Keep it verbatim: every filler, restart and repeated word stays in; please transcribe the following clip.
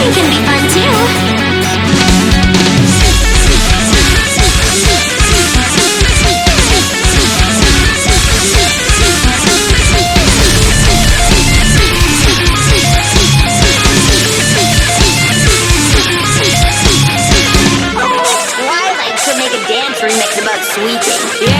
Sweeping can be fun too. Twilight could make a dance remix about sweeping.